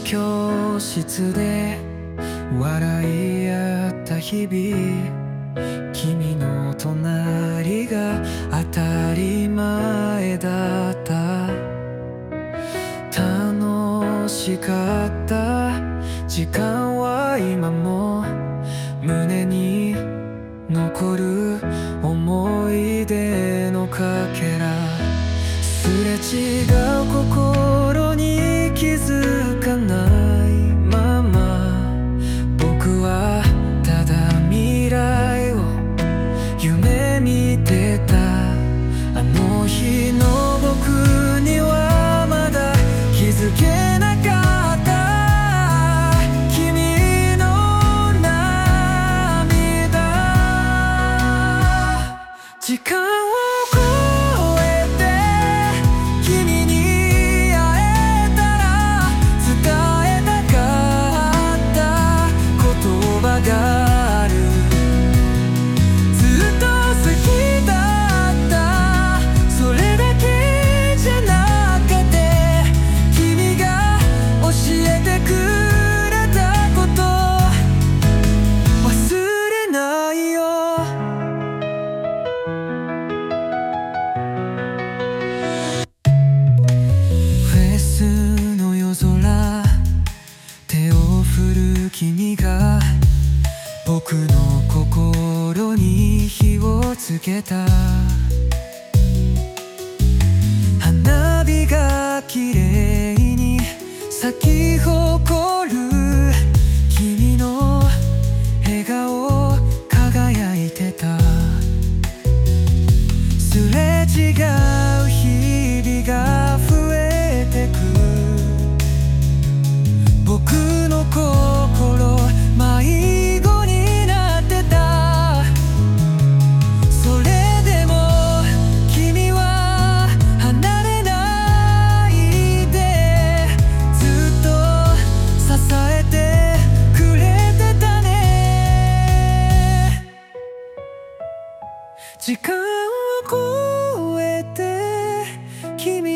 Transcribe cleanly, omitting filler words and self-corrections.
教室で笑い合った日々、君の隣が当たり前だった。楽しかった時間は今も胸に残る思い出のかけら。すれ違う心に気づかないまま、僕はただ未来を夢見てた。あの日の僕にはまだ気づけなかった。君の涙、時間を超えて君に会えたら伝えたかった言葉がある。ずっと好きだった、それだけじゃなくて君が教えてくれたこと忘れないよ。フェスの夜空、手を振る君が僕の心に火をつけた。花火が綺麗に咲き誇る、君の笑顔輝いてた。すれ違う日々が増えてく、僕の心迷子になってた。それでも君は離れないで、ずっと支えてくれてたね。時間を超えて君